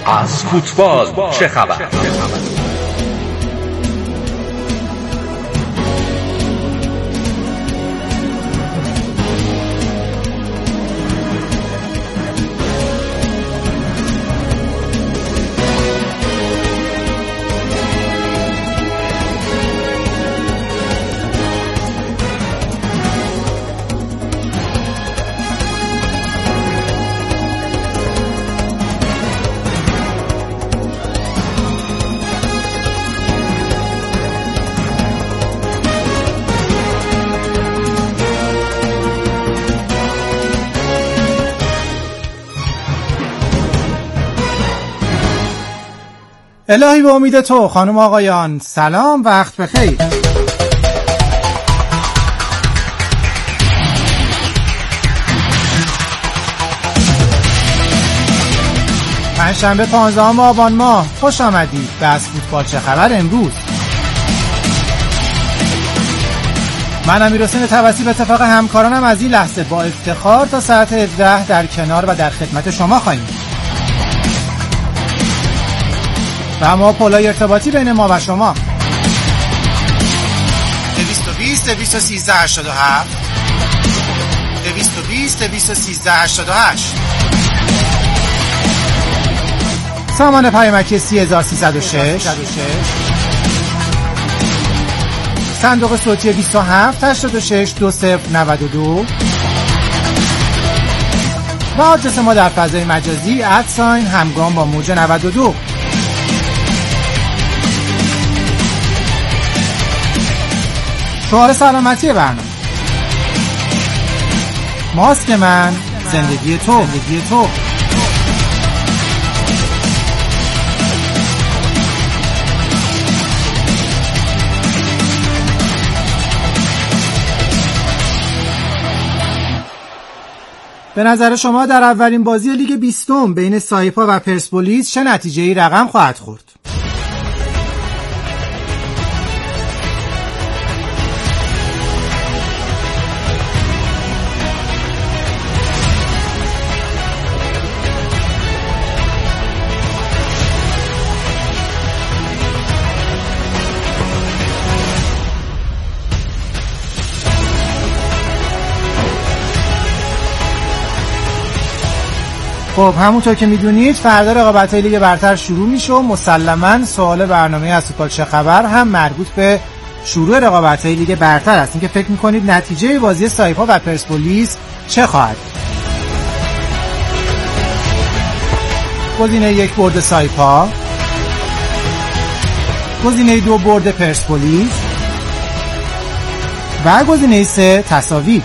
از فوتبال چه خبر؟ الهی به امید تو. خانم آقایان سلام، وقت بخیر. پنجشنبه 15 آبان ماه، خوش آمدید به از فوتبال چه خبر امروز. من امیرحسین طبسی به اتفاق همکارانم از این لحظه با افتخار تا ساعت 17 در کنار و در خدمت شما خواهیم. و ما پلای ارتباطی بین ما و شما 220 213 87 220 213 88 سامان پیامکی 30306 صندوق صوتی 27 86 2092 و آدرس ما در فضای مجازی @همگام با موج 92. شعار سلامتی برنامه: ماسک من زندگی تو. به نظر شما در اولین بازی لیگ 20 بین سایپا و پرسپولیس چه نتیجه‌ای رقم خواهد خورد؟ خب همونطور که میدونید فردا رقابت‌های لیگ برتر شروع میشه و مسلماً سوال برنامه از فوتبال چه خبر هم مربوط به شروع رقابت‌های لیگ برتر است. اینکه فکر میکنید نتیجه بازی سایپا و پرسپولیس چه خواهد؟ گزینه 1 برد سایپا، گزینه 2 برد پرسپولیس و گزینه 3 تساوی.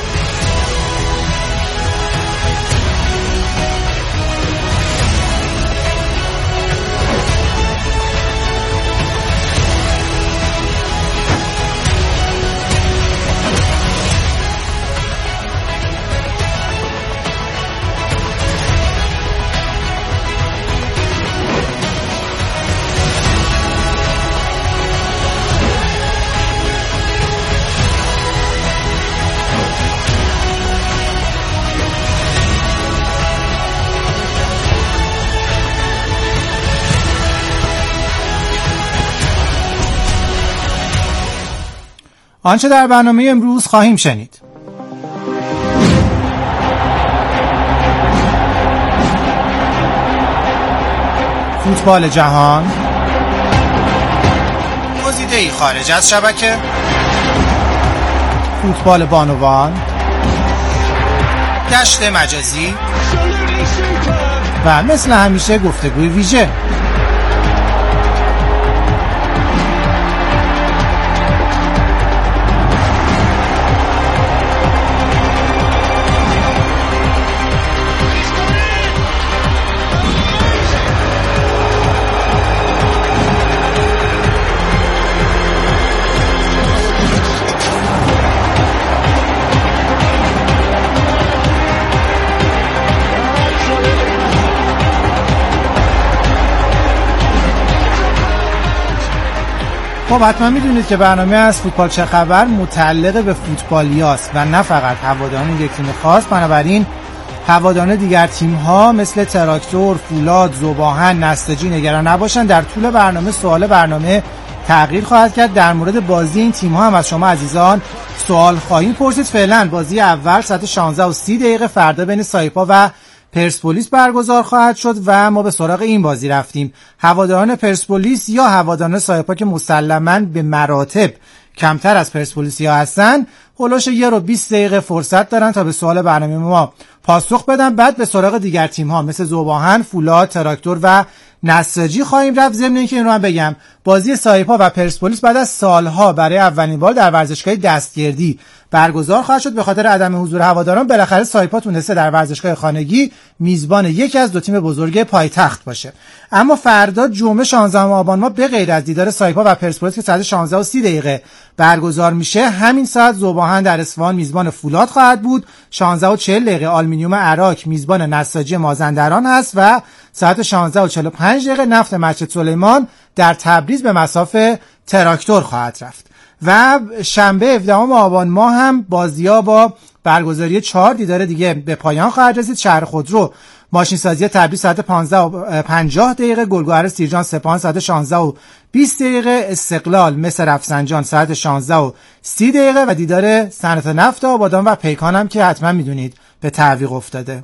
آنچه در برنامه امروز خواهیم شنید: فوتبال جهان، گزیده‌ای خارج از شبکه، فوتبال بانوان، گشت مجازی و مثل همیشه گفتگوی ویژه. خب حتما میدونید که برنامه از فوتبال چه خبر متعلق به فوتبالیاست و نه فقط هواداران یک تیم خاص. بنابراین هواداران دیگر تیم‌ها مثل تراکتور، فولاد، ذوب‌آهن، نساجی نگران نباشند. در طول برنامه سوال برنامه تغییر خواهد کرد. در مورد بازی این تیم‌ها هم از شما عزیزان سوال خواهیم پرسید. فعلا بازی اول ساعت 16:30 فردا بین سایپا و پرسپولیس برگزار خواهد شد و ما به سراغ این بازی رفتیم. هواداران پرسپولیس یا هواداران سایپا که مسلماً به مراتب کمتر از پرسپولیسیا هستن، هولوش 1:20 فرصت دارن تا به سوال برنامه ما پاسخ بدن. بعد به سراغ دیگر تیم‌ها مثل ذوب‌آهن، فولاد، تراکتور و نساجی خواهیم رفت. ضمن اینکه این رو هم بگم بازی سایپا و پرسپولیس بعد از سالها برای اولین بار در ورزشگاه دستگردی برگزار خواهد شد. به خاطر عدم حضور هواداران بالاخره سایپا تونسته در ورزشگاه خانگی میزبان یکی از دو تیم بزرگ پایتخت باشه. اما فردا جمعه 16 آبان ما به غیر از دیدار سایپا و پرسپولیس که ساعت 16:30 برگزار میشه، همین ساعت ذوب‌آهن در اصفهان میزبان فولاد خواهد بود. 16:40 آلومینیوم عراق میزبان نساجی مازندران هست و ساعت 16:45 نفت مسجد سلیمان در تبریز به مصاف تراکتور خواهد رفت. و شنبه 17 آبان ما هم بازی‌ها با برگزاری 4 دیدار دیگه به پایان خواهد رسید. شهر خودرو ماشین سازی تبریز ساعت 15:50، گلگهر سیرجان سپاهان ساعت 16:20، استقلال مصر رفسنجان ساعت 16:30 و دیدار صنعت نفت آبادان و پیکان هم که حتما میدونید به تعویق افتاده.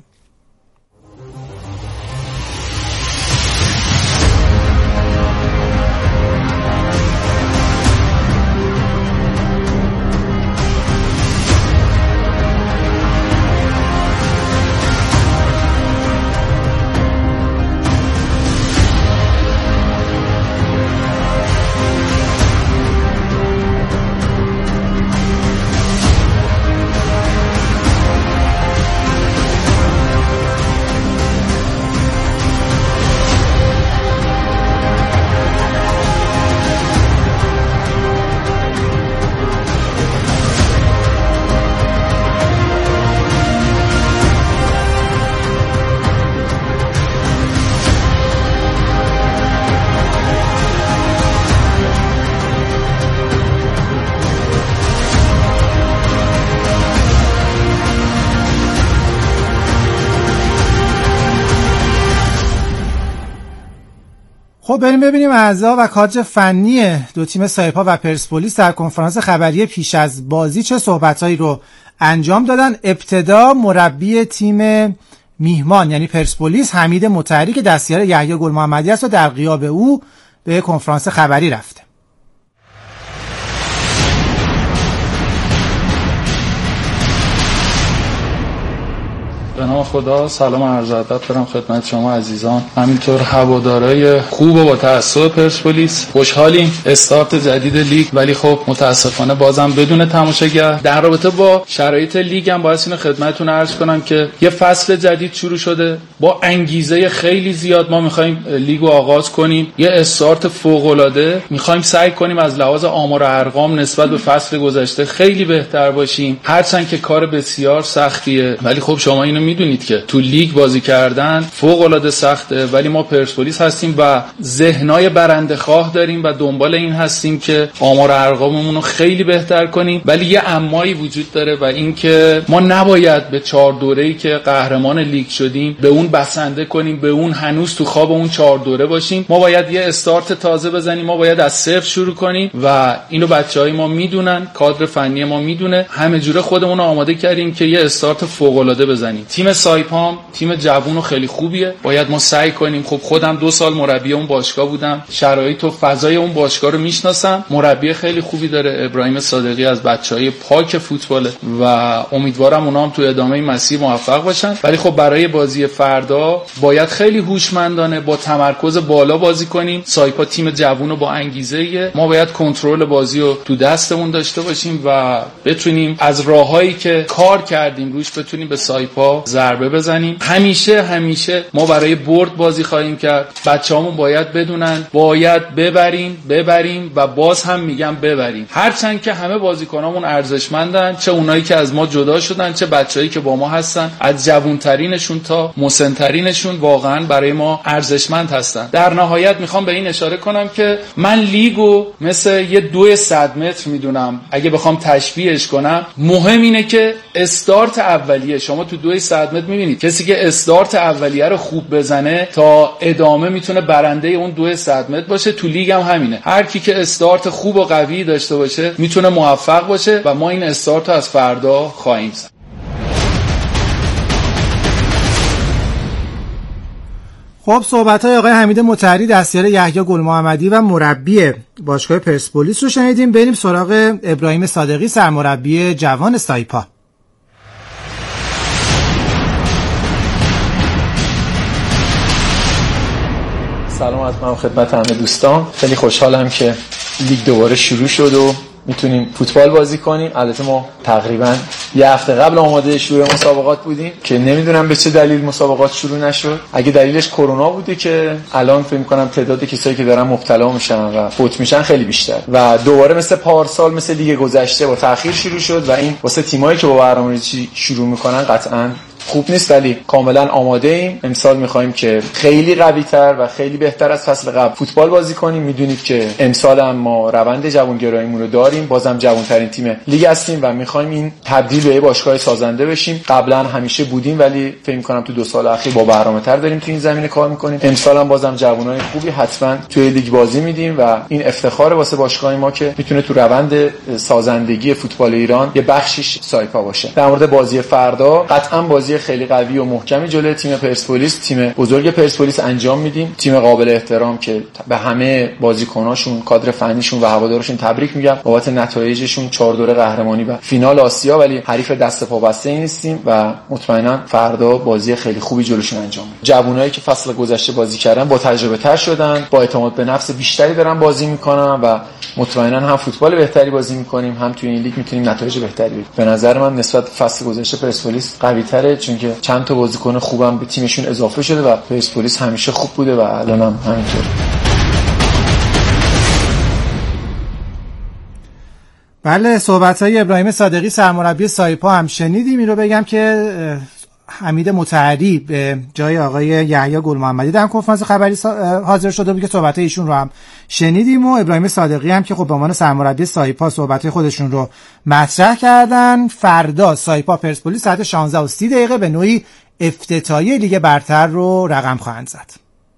خب بریم ببینیم اعضا و کادر فنی دو تیم سایپا و پرسپولیس در کنفرانس خبری پیش از بازی چه صحبتایی رو انجام دادن. ابتدا مربی تیم میهمان یعنی پرسپولیس حمید مطهری که دستیار یحیی گل محمدی است و در غیاب او به کنفرانس خبری رفته. به نام خدا، سلام عرض ادب دارم خدمت شما عزیزان، همینطور هوادارهای خوب و با تعصب پرسپولیس. خوشحالیم استارت جدید لیگ، ولی خب متاسفانه بازم بدون تماشاگر. در رابطه با شرایط لیگ هم باید اینو خدمتتون عرض کنم که یه فصل جدید شروع شده با انگیزه خیلی زیاد. ما می‌خوایم لیگو آغاز کنیم، یه استارت فوق‌العاده، می‌خوایم سعی کنیم از لحاظ آمار و ارقام نسبت به فصل گذشته خیلی بهتر باشیم، هرچند که کار بسیار سختیه. ولی خب شما اینو میدونید که تو لیگ بازی کردن فوق العاده سخته، ولی ما پرسپولیس هستیم و ذهنای برنده خواه داریم و دنبال این هستیم که آمار ارقاممون رو خیلی بهتر کنیم. ولی یه امایی وجود داره و این که ما نباید به 4 دوره‌ای که قهرمان لیگ شدیم به اون بسنده کنیم، به اون هنوز تو خواب اون 4 دوره باشیم. ما باید یه استارت تازه بزنیم، ما باید از صفر شروع کنیم و اینو بچهای ما میدونن، کادر فنی ما میدونه. همه جوره خودمون رو آماده کردیم که یه استارت فوق العاده بزنیم. تیم سایپام تیم جوون و خیلی خوبیه، باید ما سعی کنیم. خب خودم 2 سال مربی اون باشگاه بودم، شرایط و فضای اون باشگاه رو میشناسم. مربی خیلی خوبی داره، ابراهیم صادقی، از بچهای پاک فوتباله و امیدوارم اونا هم تو ادامه مسیر موفق باشن. ولی خب برای بازی فردا باید خیلی هوشمندانه با تمرکز بالا بازی کنیم. سایپا تیم جوون و با انگیزه، ما باید کنترل بازی رو تو دستمون داشته باشیم و بتونیم از راههایی که کار کردیم روش بتونیم به سایپا ضربه بزنیم. همیشه ما برای برد بازی خواهیم کرد. بچه‌هامون باید بدونن باید ببریم و باز هم میگم ببریم. هرچند که همه بازیکنامون ارزشمندن، چه اونایی که از ما جدا شدن چه بچه‌ای که با ما هستن، از جوانترینشون تا مسن مسن‌ترینشون واقعا برای ما ارزشمند هستن. در نهایت میخوام به این اشاره کنم که من لیگو مثل یه 200 متر میدونم. اگه بخوام تشبیهش کنم، مهم اینه که استارت اولیه. شما تو 200 متر میبینید کسی که استارت اولیه رو خوب بزنه تا ادامه میتونه برنده اون 200 متر باشه. تو لیگ هم همینه، هر کی که استارت خوب و قوی داشته باشه میتونه موفق باشه و ما این استارت رو از فردا خواهیم زد. خب صحبت‌های آقای حمید مطهری دستیار یحیی گل محمدی و مربی باشگاه پرسپولیس رو شنیدیم. بریم سراغ ابراهیم صادقی، سرمربی جوان سایپا. سلام از خدمت همه دوستان. خیلی خوشحالم که لیگ دوباره شروع شد و میتونیم فوتبال بازی کنیم. البته ما تقریبا یه هفته قبل آماده شروع مسابقات بودیم که نمیدونم به چه دلیل مسابقات شروع نشد. اگه دلیلش کرونا بوده که الان فکر می‌کنم تعداد کسایی که دارن مبتلا میشن و فوت میشن خیلی بیشتر و دوباره مثل پارسال مثل لیگ گذشته با تأخیر شروع شد و این واسه تیمایی که با برنامه‌ریزی شروع میکنن قطعاً خوب نیست، ولی کاملا آماده ایم. امسال می‌خوایم که خیلی قوی‌تر و خیلی بهتر از فصل قبل فوتبال بازی کنیم. میدونید که امسال هم ما روند جوانگراییمون رو داریم، بازم جوان‌ترین تیم لیگ هستیم و می‌خوایم این تبدیل به باشگاه سازنده بشیم. قبلا همیشه بودیم ولی فکر می‌کنم تو 2 سال اخیر با برنامه‌تر داریم تو این زمینه کار می‌کنیم. امسال هم بازم جوانای خوبی حتما توی لیگ بازی میدیم و این افتخار واسه باشگاه ما که میتونه تو روند سازندگی فوتبال ایران یه بخشیش سایپا باشه. در مورد بازی فردا، قطعاً بازی خیلی قوی و محکمی جلوی تیم پرسپولیس، تیم بزرگ پرسپولیس انجام میدیم. تیم قابل احترام که به همه بازیکناشون، کادر فنیشون و هوادارشون تبریک میگم بابت نتایجشون 4 دوره قهرمانی و فینال آسیا، ولی حریف دست پا بسته نیستیم و مطمئنا فردا بازی خیلی خوبی جلوشون انجام میدیم. جوونایی که فصل گذشته بازی کردن با تجربه تر شدن، با اعتماد به نفس بیشتری دارن بازی میکنن و مطمئنا هم فوتبال بهتری بازی میکنیم، هم توی این لیگ میتونیم نتایج بهتری بگیریم. به نظر من نسبت فصل گذشته پرسپولیس قوی‌تره چون که چند تا بازیکن خوبم به تیمشون اضافه شده و پرسپولیس همیشه خوب بوده و الانم همینطور. بله، صحبت‌های ابراهیم صادقی سرمربی سایپا هم شنیدیم. این رو بگم که حمید مطهری به جای آقای یحیی گل محمدی در کنفرانس خبری حاضر شده بود که صحبت‌های ایشون رو هم شنیدیم و ابراهیم صادقی هم که خب به عنوان سرمربی سایپا صحبت‌های خودشون رو مطرح کردن. فردا سایپا پرسپولیس ساعت 16:30 به نوعی افتتاحیه لیگ برتر رو رقم خواهند زد.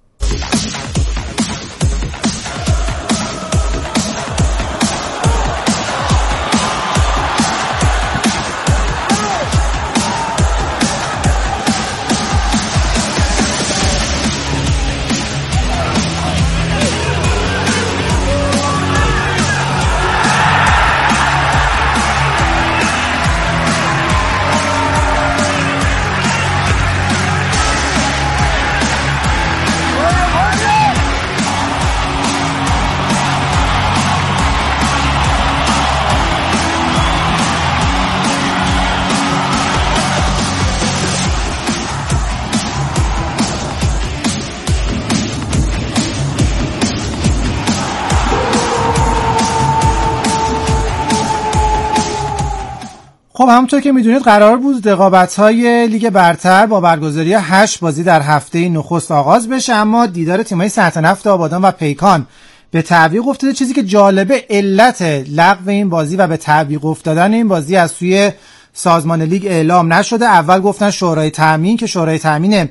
خب همونطور که میدونید قرار بود رقابت‌های لیگ برتر با برگزاری 8 بازی در هفته نخست آغاز بشه، اما دیدار تیم‌های سرطنفت آبادان و پیکان به تعویق افتاده. چیزی که جالبه علت لغو این بازی و به تعویق افتادن این بازی از سوی سازمان لیگ اعلام نشده. اول گفتن شورای تامین که شورای تامین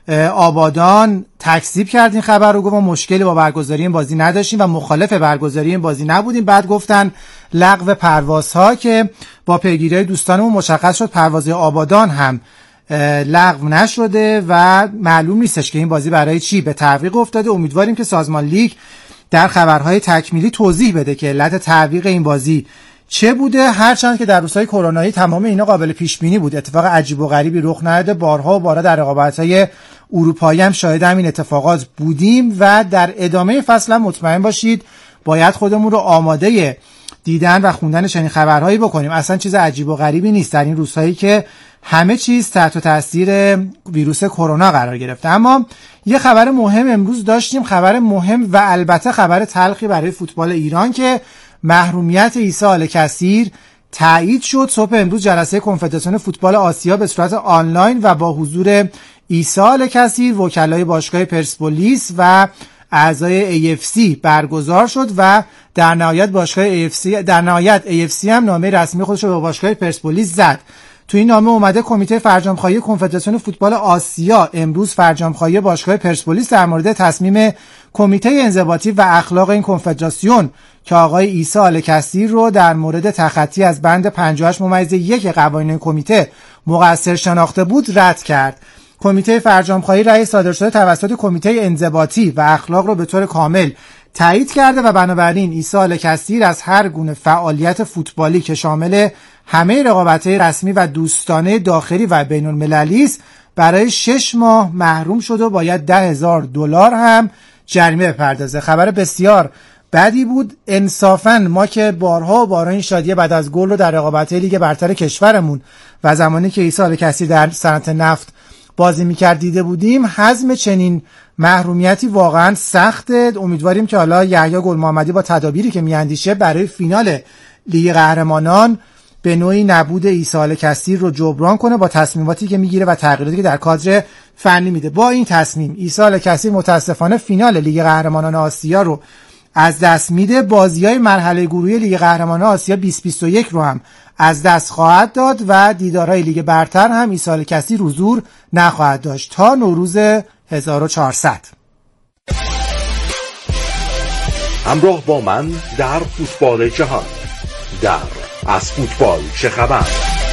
آبادان تکذیب کرد این خبر رو، گفت ما مشکلی با برگزاری این بازی نداشتیم و مخالف برگزاری این بازی نبودیم. بعد گفتن لغو پروازها که با پیگیری دوستانمون مشخص شد پرواز آبادان هم لغو نشده و معلوم نیستش که این بازی برای چی به تعویق افتاده. امیدواریم که سازمان لیگ در خبرهای تکمیلی توضیح بده که علت تعویق این بازی چه بوده، هرچند که در روزهای کرونایی تمام اینا قابل پیش بینی بود. اتفاق عجیب و غریبی رخ نداده. بارها و بارها در رقابت‌های اروپایی هم شاهد همین اتفاقات بودیم و در ادامه فصل هم مطمئن باشید باید خودمون رو آماده دیدن و خوندن چنین خبرهایی بکنیم. اصلا چیز عجیب و غریبی نیست در این روزهایی که همه چیز تحت تاثیر ویروس کرونا قرار گرفته. اما یه خبر مهم امروز داشتیم، خبر مهم و البته خبر تلخی برای فوتبال ایران که محرومیت عیسی آل‌کثیر تایید شد. صبح امروز جلسه کنفدراسیون فوتبال آسیا به صورت آنلاین و با حضور عیسی آل‌کثیر وکلای باشگاه پرسپولیس و اعضای AFC برگزار شد و در نهایت AFC هم نامه رسمی خودش رو به باشگاه پرسپولیس زد. تو این نامه اومده کمیته فرجام‌خواهی کنفدراسیون فوتبال آسیا امروز فرجام‌خواهی باشگاه پرسپولیس در مورد تصمیم کمیته انضباطی و اخلاق این کنفدراسیون که آقای عیسی آل‌کثیر رو در مورد تخطی از بند 58/1 قوانین کمیته مقصر شناخته بود رد کرد. کمیته فرجام‌خواهی رأی صادر شده توسط کمیته انضباطی و اخلاق رو به طور کامل تایید کرده و بنابراین عیسی آل‌کثیر از هر گونه فعالیت فوتبالی که شامل همه رقابت‌های رسمی و دوستانه داخلی و بین‌المللی است برای 6 ماه محروم شد و باید $10,000 هم جریمه بپردازه. خبر بسیار بدی بود. انصافاً ما که بارها این شادیه بعد از گل رو در رقابت‌های لیگ برتر کشورمون و زمانی که عیسی آل‌کثیر در صنعت نفت بازی می‌کرد دیده بودیم، هضم چنین محرومیتی واقعا سخته. امیدواریم که حالا یحیی گل محمدی با تدابیری که میاندیشه برای فینال لیگ قهرمانان به نوعی نبود عیسی آل‌کثیر رو جبران کنه با تصمیماتی که میگیره و تغییراتی که در کادر فنی میده. با این تصمیم عیسی آل‌کثیر متاسفانه فینال لیگ قهرمانان آسیا رو از دست میده. بازی‌های مرحله گروهی لیگ قهرمانان آسیا 2021 رو هم از دست خواهد داد و دیدارهای لیگ برتر هم عیسی آل‌کثیر حضور نخواهد داشت تا نوروز 1400. همراه با من در فوتبال جهان، در از فوتبال چه خبر.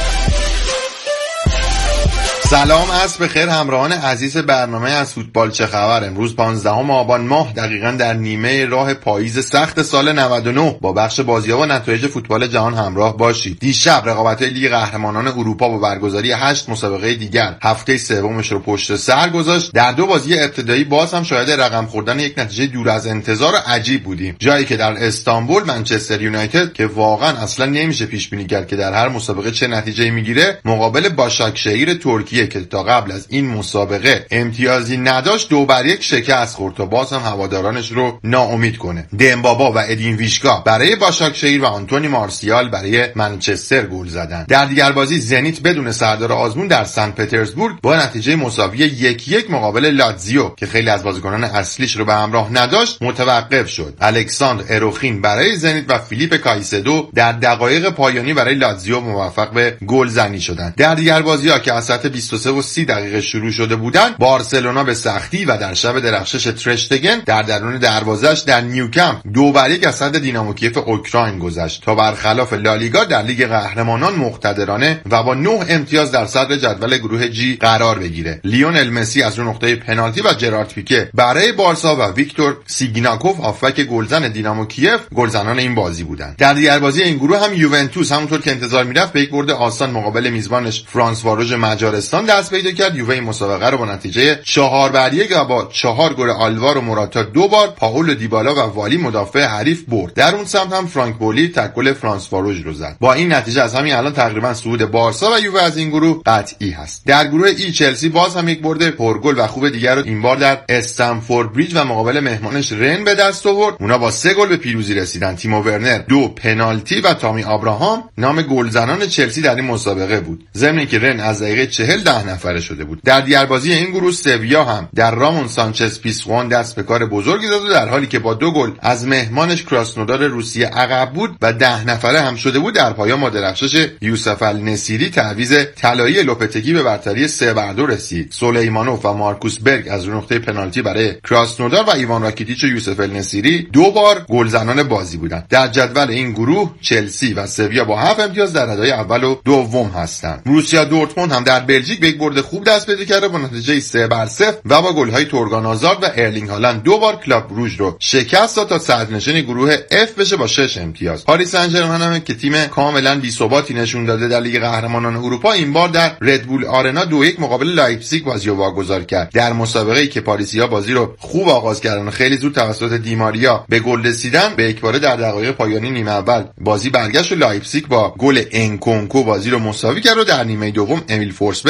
سلام عصر بخیر همراهان عزیز برنامه از فوتبال چه خبر. امروز 15 آبان ماه دقیقاً در نیمه راه پاییز سخت سال 99 با بخش بازی‌ها و نتایج فوتبال جهان همراه باشید. دیشب رقابت‌های لیگ قهرمانان اروپا با برگزاری 8 مسابقه دیگر هفته سومش رو پشت سر گذاشت. در 2 بازی ابتدایی باز هم شاهد رقم خوردن یک نتیجه دور از انتظار عجیب بودیم. جایی که در استانبول منچستر یونایتد که واقعاً اصلا نمیشه پیش بینی کرد که در هر مسابقه چه نتیجه‌ای میگیره، مقابل باشاکشهیر ترکیه که تا قبل از این مسابقه امتیازی نداشت 2-1 شکست خورد تا باز هم هوادارانش رو ناامید کنه. دمبابا و ادین ویشکا برای باشاکشهیر و آنتونی مارسیال برای منچستر گل زدن. در دیگر بازی زنیت بدون سردار آزمون در سن پترزبورگ با نتیجه مساوی 1-1 مقابل لاتزیو که خیلی از بازیکنان اصلیش رو به همراه نداشت متوقف شد. الکساندر اروخین برای زنیت و فیلیپ کایسدو در دقایق پایانی برای لاتزیو موفق به گل زنی شدند. در دیگر بازی‌ها که از ساعت 23:30 دقیقه شروع شده بودند، بارسلونا به سختی و در شب درخشش ترشتگن در درون دروازه‌اش در نیوکمپ 2-1 از صد دینامو کیف اوکراین گذشت تا برخلاف لالیگا در لیگ قهرمانان مقتدرانه و با 9 امتیاز در صدر جدول گروه جی قرار بگیره. لیونل مسی از رو نقطه پنالتی و جرارد پیکه برای بارسا و ویکتور سیگناکوف هافبک گلزن دینامو کیف گلزنان این بازی بودند. در دیگر بازی این گروه هم یوونتوس همونطور که انتظار میرفت به یک برد آسان مقابل میزبانش فرانس واروژ مجارستان دست پیدا کرد. یووه این مسابقه رو با نتیجه 4-1 و با 4 گل آلوارو موراتا 2 بار، پاولو دیبالا و والی مدافع حریف برد. در اون سمت هم فرانک بولی تک گل فرانس واروژ رو زد. با این نتیجه از همین الان تقریبا صعود بارسا و یووه از این گروه قطعی هست. در گروه ای چلسی باز هم یک برد پرگل و خوب دیگر رو این بار در استنفورد بریج و مقابل مهمانش رن به دست آورد. اونا با 3 گل به پیروزی رسیدن. تیمو ورنر 2 پنالتی و تامی ابراهام نام گلزنان چلسی در این مسابقه بود. ضمن اینکه رن از دقیقه 40 10 نفره شده بود. در دیگر بازی این گروه سویا هم در رامون سانچز پیسوان دست به کار بزرگی زد و در حالی که با 2 گل از مهمانش کراسنودار روسیه عقب بود و 10 نفره هم شده بود، در پایان با درخشش یوسف النصیری تعویض طلایی لوپتگی به برتری 3-2 رسید. سلیمانوف و مارکوس برگ از نقطه پنالتی برای کراسنودار و ایوان راکیتیچ و یوسف النصیری 2 بار گلزنان بازی بودند. در جدول این گروه چلسی و سویا با 7 امتیاز در ردای اول و دوم هستند. بروسیا دورتموند هم در بلژیک به یک برد خوب دست پیدا کرده با نتیجه 3-0 و با گل‌های تورگان آزارد و ارلینگ هالند 2 بار کلاب بروژ رو شکست داد تا صدرنشین گروه F بشه با 6 امتیاز. پاریس سن ژرمن هم که تیم کاملا بی‌ثباتی نشون داده در لیگ قهرمانان اروپا این بار در ردبول آرنا 2-1 مقابل لایپزیگ بازی رو واگذار کرد. در مسابقه‌ای که پاریسی‌ها بازی رو خوب آغاز کردن و خیلی زود توسط دیماریا به گل رسیدن، به یکباره در دقایق پایانی نیمه اول بازی برگشت و لایپزیگ با گل انکونکو بازی رو مساوی کرد و در نیمه دوم امیل فورسبرگ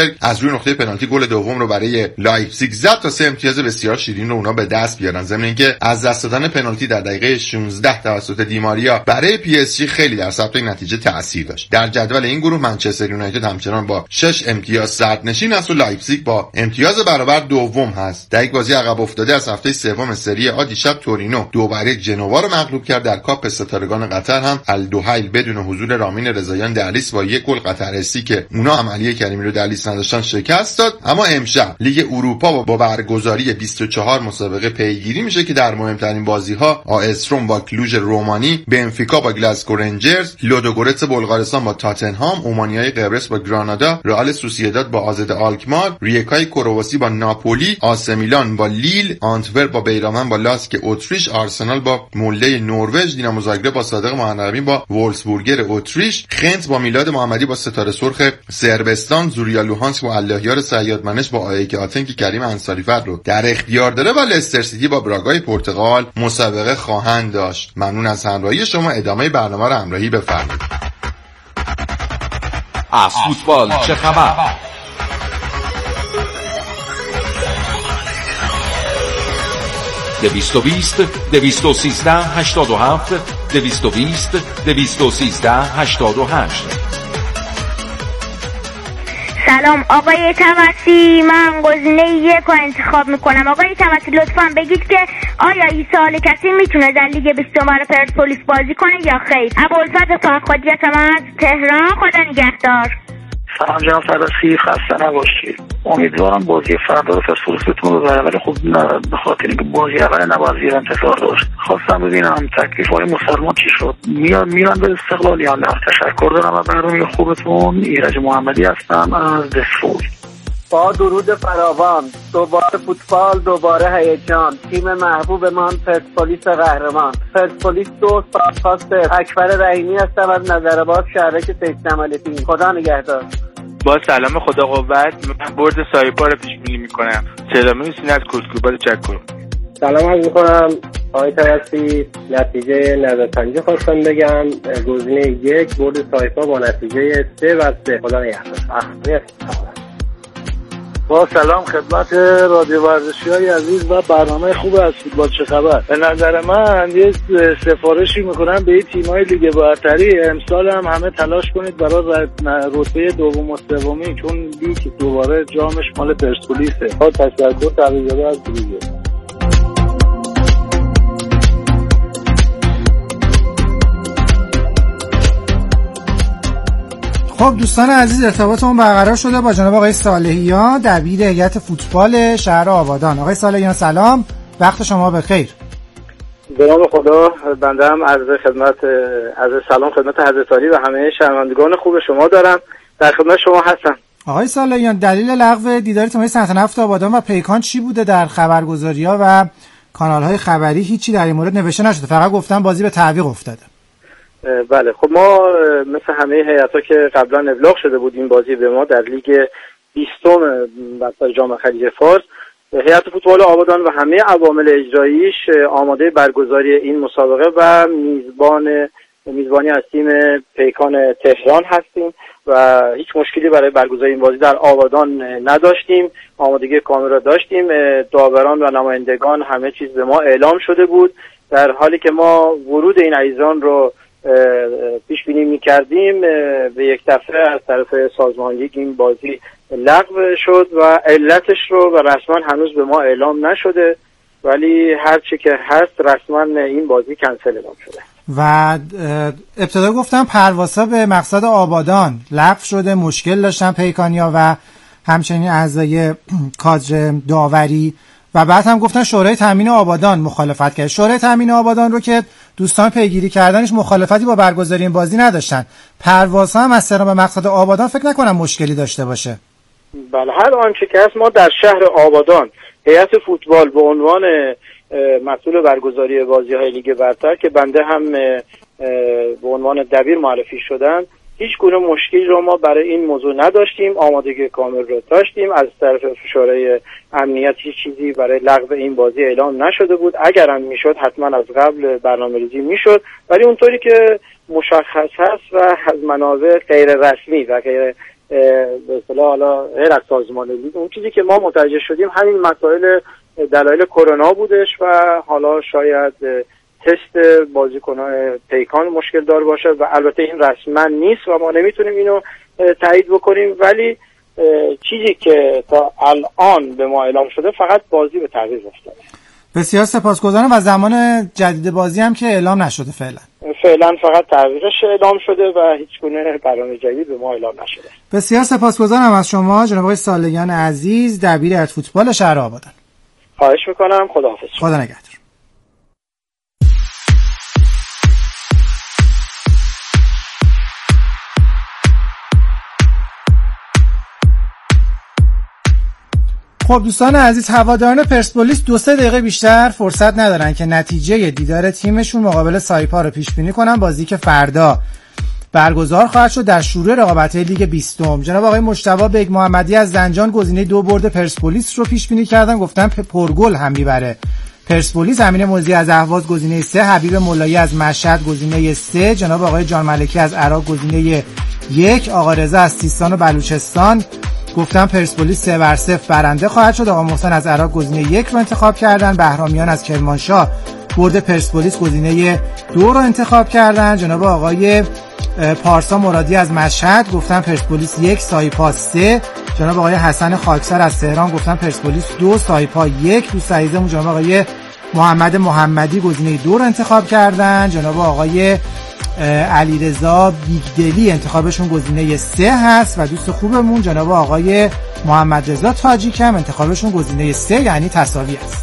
سالزبورگ از روی نقطه پنالتی گل دوم رو برای لایپزیگ زد تا 3 امتیاز بسیار شیرین رو اونا به دست بیارن. ضمن اینکه از دست دادن پنالتی در دقیقه 16 توسط دیماریا برای پی اس جی خیلی در ثبت این نتیجه تاثیر داشت. در جدول این گروه منچستر یونایتد همچنان با 6 امتیاز صدرنشین است و لایپزیگ با امتیاز برابر دوم هست. در یک بازی عقب افتاده از هفته سوم سری آ دیشب تورینو 2-1 جنوا رو مغلوب کرد. در کاپ ستارگان قطر هم الدوحیل بدون حضور رامین رضاییان در لیست با یک گل قطر استی که اونا عملی کریمی رو در لیست نداشتن شکست داد. اما امشب لیگ اروپا با برگزاری 24 مسابقه پیگیری میشه که در مهمترین بازی‌ها AS روم با کلوژ رومانی، بنفیکا با گلاسگو رنجرز، لودوگورتس بلغارستان با تاتنهام، اومانیای قبرس با گرانادا، رئال سوسییداد با آزد آلکمار، ریکای کرواسی با ناپولی، آس میلان با لیل، آنتورپ با بیرامن با لاسک اتریش، آرسنال با مولده نروژ، دینامو زاگرب با صادق محمدی با وولفسبورگر اتریش، خنت با میلاد محمدی با ستاره سرخ صربستان، زوریا لوهانسک با اللاهیار سیادمنش با آیک آتن که کریم انصاری‌فر رو در اختیار داره و لستر سیتی با براگای پرتغال مسابقه خواهند داشت. ممنون از همراهی شما. ادامه برنامه رو همراهی بفرمایید. از فوتبال چه خبر؟ دویست و 87 213 سلام آقای تمسی، من گزینه 1 رو انتخاب میکنم. آقای تمسی لطفاً بگید که آیا این سال کسی میتونه در لیگ 20 پرسپولیس بازی کنه یا خیر؟ ابوالفضل فاخودیت من از تهران. خدا نگهدار. سلام جناب فرسی، خسته نباشید. امیدوارم بازی فردا رو پرسپولیستون رو ببره، ولی خب به خاطر اینکه بازی اول نباید زیر انتظار داشت. خواستم ببینم تکلیف‌های مسلمان چی شد. میرن به استقلال یا نه؟ تشکر دارم از برنامه خوبتون. ایرج محمدی هستم از دسفول. با درود فراوان، دوباره فوتبال، دوباره هیجان. تیم محبوبمان پرسپولیس قهرمان. پرسپولیس 2 پادکست اکبر رحیمی هستم از نظرآباد شهرک سیستمالی تیم. خدا نگهدار. با سلام خدا قوت، من برد سایپا رو پیش بینی میکنم. صدامه میسین از کسکوبا تشکر. سلام عرض میکنم آقای توسی، نتیجه نظرسنجی خواستم بگم. گزینه 1 برد سایپا با نتیجه 3-3. خدا نگهدار. با سلام خدمت رادیو ورزشی‌های عزیز و برنامه خوب از فوتبال چه خبر. به نظر من یه سفارشی میکنم به تیم‌های لیگ برتری، امسال هم همه تلاش کنید برای رتبه دوم و سومی، چون لیگ دوباره جامش مال پرسپولیسه. با تشکر تعویض‌زاده از لیگ. خب دوستان عزیز، ارتباطمون برقرار شده با جناب آقای صالحیان، دبیر هیئت فوتبال شهر آبادان. آقای صالحیان سلام، وقت شما بخیر. به نام خدا، بنده هم عرض سلام خدمت حضرت عالی و همه شنوندگان خوب شما دارم. در خدمت شما هستم. آقای صالحیان، دلیل لغو دیدار تیم‌های صنعت نفت آبادان و پیکان چی بوده؟ در خبرگزاری‌ها و کانال‌های خبری هیچی در این مورد نوشته نشده، فقط گفتن بازی به تعویق افتاده. بله، خب ما مثل همه هیئت‌ها که قبلا ابلاغ شده بود این بازی به ما در لیگ 20 برتر جام خلیج فارس، هیئت فوتبال آبادان و همه عوامل اجراییش آماده برگزاری این مسابقه و میزبانی از تیم پیکان تهران هستیم و هیچ مشکلی برای برگزاری این بازی در آبادان نداشتیم. آمادگی کامل را داشتیم. داوران و نمایندگان همه چیز به ما اعلام شده بود، در حالی که ما ورود این عزیزان رو پیش بینی می‌کردیم. به یک دفعه از طرف سازمان لیگ این بازی لغو شد و علتش رو و رسما هنوز به ما اعلام نشده، ولی هر چی که هست رسما این بازی کنسل اعلام شده. و ابتدا گفتم پروازها به مقصد آبادان لغو شده، مشکل داشتن پیکانیا و همچنین اعضای کادر داوری، و بعد هم گفتن شورای تامین آبادان مخالفت کرد. شورای تامین آبادان رو که دوستان پیگیری کردنش مخالفتی با برگزاری این بازی نداشتن. پروازها هم از تهران به مقصد آبادان فکر نکنم مشکلی داشته باشه. بله، هر آنچه که هست ما در شهر آبادان هیئت فوتبال به عنوان مسئول برگزاری بازی‌های لیگ برتر که بنده هم به عنوان دبیر معرفی شدم، هیچ گونه مشکلی رو ما برای این موضوع نداشتیم. آمادگی کامل رو داشتیم. از طرف شورای امنیت هیچ چیزی برای لغو این بازی اعلام نشده بود. اگر هم میشد حتما از قبل برنامه‌ریزی میشد، ولی اونطوری که مشخص هست و از منابع غیر رسمی و غیر به اصطلاح حالا غیر از سازمان لیگ. اون چیزی که ما متوجه شدیم همین مسائل دلایل کرونا بودش و حالا شاید تست بازیکنان پیکان مشکل دار باشه و البته این رسما نیست و ما نمیتونیم اینو تایید بکنیم، ولی چیزی که تا الان به ما اعلام شده فقط بازی به تعویض افتاده. بسیار سپاسگزارم. و زمان جدید بازی هم که اعلام نشده فعلا فقط تعویضش اعلام شده و هیچ گونه برنامه جدید به ما اعلام نشده. بسیار سپاسگزارم از شما جناب آقای سالگیان عزیز، دبیر هیئت فوتبال شهر آبادان. خواهش میکنم. خداحافظ. خدا نگهدار. خب دوستان عزیز، هواداران پرسپولیس 2-3 دقیقه بیشتر فرصت ندارن که نتیجه دیدار تیمشون مقابل سایپا رو پیش بینی کنن. بازی که فردا برگزار خواهد شد در شروع رقابت‌های لیگ 20. جناب آقای مجتبی بیگ محمدی از زنجان گزینه 2 برد پرسپولیس رو پیش بینی کردن، گفتن پرگل هم میبره پرسپولیس. امین موزی از اهواز گزینه 3، حبیب مولایی از مشهد گزینه 3، جناب آقای جان ملکی از عراق گزینه 1، آقا رضا از سیستان و بلوچستان گفتن پرسپولیس 3-0 برنده خواهد شد. آقا محسن از عراق گزینه 1 رو انتخاب کردن. بهرامیان از کرمانشاه برد پرسپولیس گزینه 2 رو انتخاب کردن. جناب آقای پارسا مرادی از مشهد گفتن پرسپولیس 1 سایپا 3. جناب آقای حسن خاکسار از تهران گفتن پرسپولیس 2 سایپا 1. دوست عزیزمون جناب آقای محمد محمدی گزینه 2 رو انتخاب کردن. جناب آقای علیرضا بیگدلی انتخابشون گزینه 3 هست و دوست خوبمون جناب آقای محمد رضا تاجیک هم انتخابشون گزینه 3، یعنی تساوی است.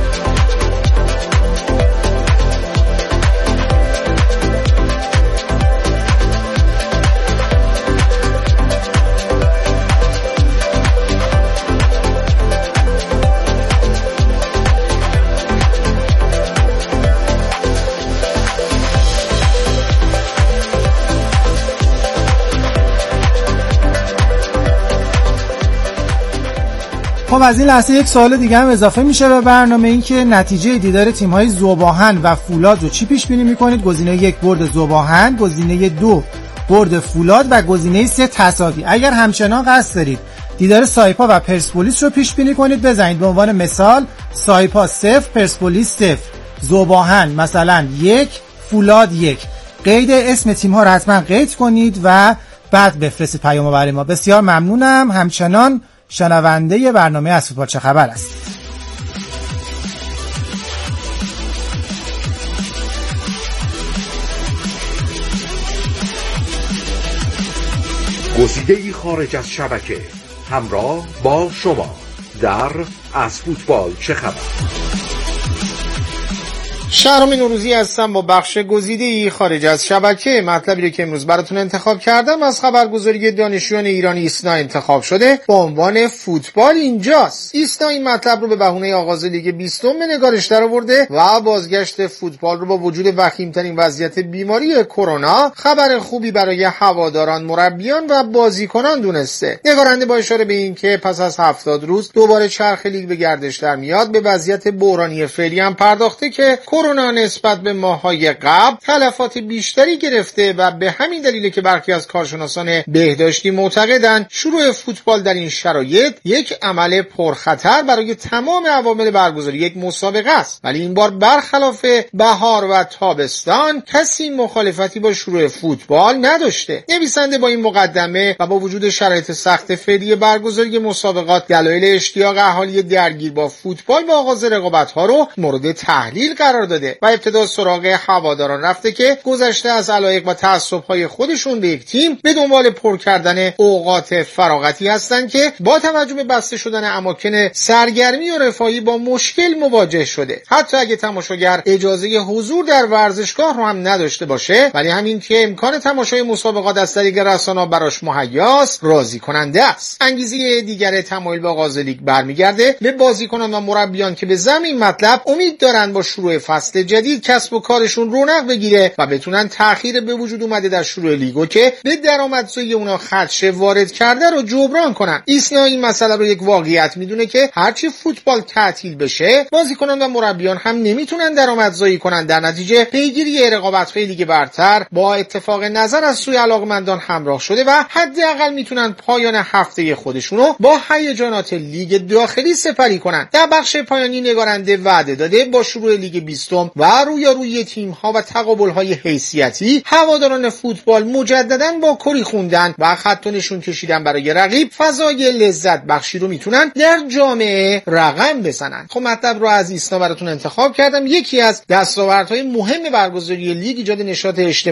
خب از این لحظه یک سوال دیگه هم اضافه میشه به برنامه، این که نتیجه دیدار تیم‌های ذوب‌آهن و فولاد رو چی پیش بینی میکنید؟ گزینه 1 برد ذوب‌آهن، گزینه 2 برد فولاد و گزینه 3 تساوی. اگر همچنان قصد دارید دیدار سایپا و پرسپولیس رو پیش بینی کنید بزنید به عنوان مثال سایپا 0 پرسپولیس 0، ذوب‌آهن مثلا 1 فولاد 1. قید اسم تیم‌ها رو حتما قید کنید و بعد بفرستید پیامو برای ما. بسیار ممنونم. همچنان شنونده برنامه از فوتبال چه خبر است. گزیده‌ای خارج از شبکه، همراه با شما در از فوتبال چه خبر. شهرام نوروزی هستم با بخش گزیده‌ای خارج از شبکه. مطلبی که امروز براتون انتخاب کردم از خبرگزاری دانشجویان ایرانی ایسنا انتخاب شده با عنوان فوتبال اینجاست. ایسنا این مطلب رو به بهونه آغاز لیگ 20 به نگارش درآورده و بازگشت فوتبال رو با وجود وخیم‌ترین وضعیت بیماری کرونا خبر خوبی برای هواداران، مربیان و بازیکنان دونسته. نگارنده با اشاره به این که پس از 70 روز دوباره چرخ لیگ به گردش در میاد، به وضعیت بحرانی فعلی هم پرداخته که کرونا نسبت به ماه‌های قبل تلفات بیشتری گرفته و به همین دلیل که برخی از کارشناسان بهداشتی معتقدند شروع فوتبال در این شرایط یک عمل پرخطر برای تمام عوامل برگزاری یک مسابقه است. ولی این بار برخلاف بهار و تابستان کسی مخالفتی با شروع فوتبال نداشته. نویسنده با این مقدمه و با وجود شرایط سخت فعلی برگزاری مسابقات دلایل اشتیاق اهالی درگیر با فوتبال با آغاز رقابت‌ها رو مورد تحلیل قرار داده و ابتدا سراغ هواداران رفته که گذشته از علایق و تعصب‌های خودشون به یک تیم به دنبال پر کردن اوقات فراغتی هستند که با توجه به بسته شدن اماکن سرگرمی و رفاهی با مشکل مواجه شده. حتی اگه تماشاگر اجازه حضور در ورزشگاه رو هم نداشته باشه، ولی همین که امکان تماشای مسابقات از طریق رسانه‌ها براش مهیاست راضی کننده است. انگیزه دیگر تمایل به آغاز لیگ برمیگرده به بازیکنان و مربیان که به ضمن این مطلب امید دارن با شروع فصل جدید کسب و کارشون رونق بگیره و بتونن تأخیر به وجود اومده در شروع لیگو که به درآمدزایی اونا خدشه وارد کرده رو جبران کنن. ایسنا این مسئله رو یک واقعیت میدونه که هرچی فوتبال تعطیل بشه بازیکنان و مربیان هم نمیتونن درآمدزایی کنن. در نتیجه پیگیری رقابت‌های لیگ برتر با اتفاق نظر از سوی علاقمندان همراه شده و حداقل میتونن پایان هفته خودشونو با هیجانات لیگ داخلی سپری کنن. در بخش پایانی نگارنده وعده داده با شروع لیگ 20 و رویارویی تیم‌ها و تقابل‌های حیثیتی هواداران فوتبال مجدداً با کری خوندن و خط و نشون کشیدن برای رقیب فضای لذت بخشی رو میتونن در جامعه رقم بزنن. خب مطلب رو از ایسنا براتون انتخاب کردم. یکی از دستاوردهای مهم برگزاری لیگ ایجاد نشاط اجتماعی